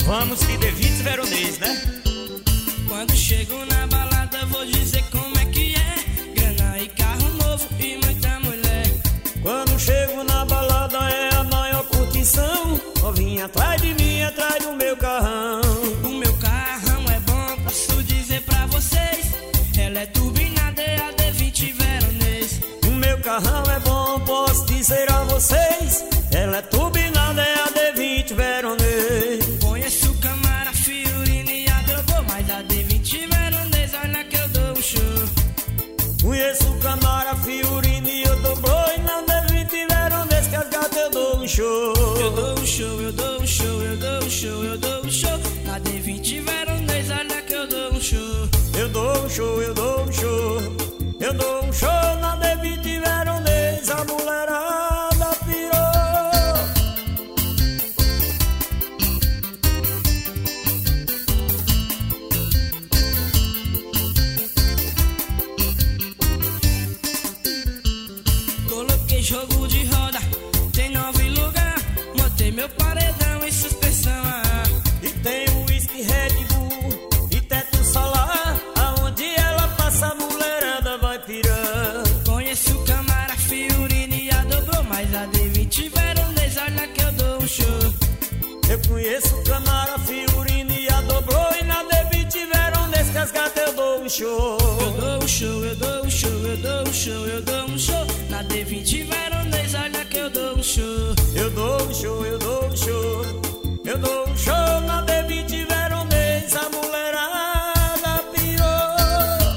Vamos que D20 veronês, né? Quando chego na balada vou dizer como é que é. Grana e carro novo e muita mulher. Quando chego na balada é a maior curtição. Novinha atrás de mim, atrás do meu carrão. O meu carrão é bom, posso dizer pra vocês. Ela é turbinada, é a D20 veronês. O meu carrão é bom, posso dizer a vocês. Ela é turbinada, é a D20 veronês. Conheço Camara, Fiorino e a Drogô, mas a D20 veronês, olha que eu dou um show. Conheço Camara, Fiorino e eu dou boi. Na D20 veronês que as gatas eu dou um show. Eu dou um show, eu dou um show, eu dou um show, eu dou um show. Na D20 veronês, olha que eu dou um show. Eu dou um show, eu dou um show. Eu dou um show na D20 veronês. A mulherada pirou. Coloquei jogo de roda, tem 9 lugar. Montei meu paredão em suspensão a ar. E tem o whisky Red Bull e teto solar. Aonde ela passa a mulherada vai pirando. Conheço Camara, Fiorino e a Dobrou, mas a D20 veronês, olha que eu dou um show. Eu conheço Camara, Fiorino e a Dobrou. E na D20 veronês que as gatas eu dou um show. Eu dou um show, eu dou um show, eu dou um show, eu dou um show. Na D20 veronês, olha que eu dou um show. Eu dou um show, eu dou um show. Eu dou um show na D20 veronês. A mulherada pirou.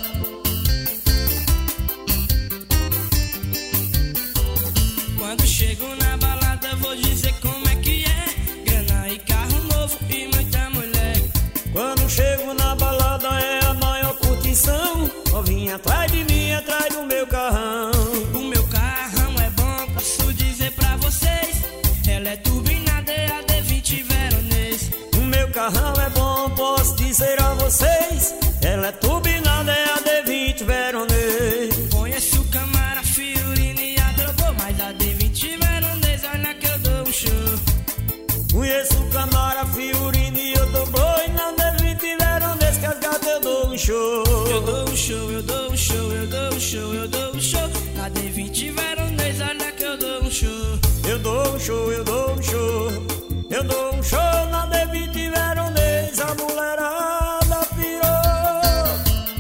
Quando chego na balada vou dizer como é que é. Grana e carro novo e muita mulher. Quando chego na balada é a maior curtição. Novinha atrás de mim, atrás do meu carrão. O meu carrão é bom, posso dizer pra vocês. Ela é turbinada, é a D20 veronês. O meu carrão é bom, posso dizer a vocês. Ela é turbinada, é a D20 veronês. Conheço Camara, Fiorino e a Drogô, mas a D20 veronês, olha que eu dou um show. Conheço Camara, Fiorino e eu dou boi. Na D20 veronês que as gatas eu dou um show. Eu dou um show, eu dou um show, eu dou um show, eu dou um show. Na D20 veronês, olha que eu dou um show. Eu dou um show, eu dou um show. Eu dou um show na D20 veronês. A mulherada pirou.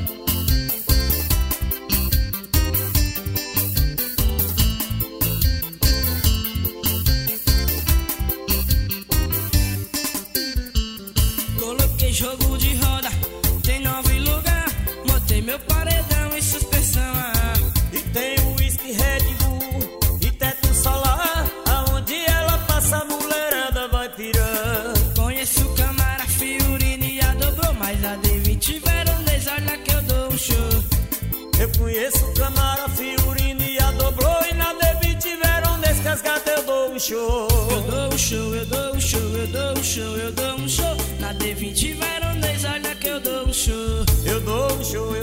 Coloquei jogo de roda, tem 9 lugar. Montei meu paredão em suspensão a ar. E tem o whisky Red Bull e teto solar. Aonde ela passa a mulherada vai pirando. Conheço Camara, Fiorino e a Dobrou, mas a D20 veronês, olha que eu dou um show. Eu conheço Camara, Fiorino e a Dobrou. E na D20 veronês que as gatas eu dou um show. Eu dou um show, eu dou um show, eu dou um show, eu dou um show. Na D20 veronês, olha que eu dou um show. Eu dou um show,